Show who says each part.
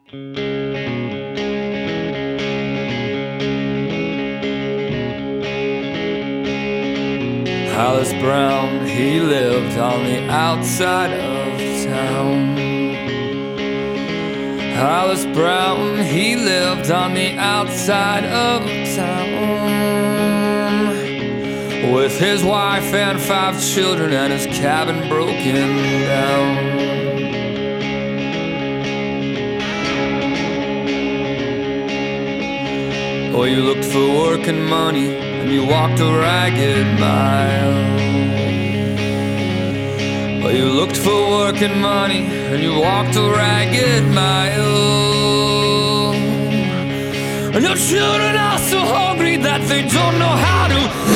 Speaker 1: Hollis Brown, he lived on the outside of town. Hollis Brown, he lived on the outside of town, with his wife and 5 children and his cabin broken down. Oh, you looked for work and money, and you walked a ragged mile. Oh, you looked for work and money, and you walked a ragged mile. And your children are so hungry that they don't know how to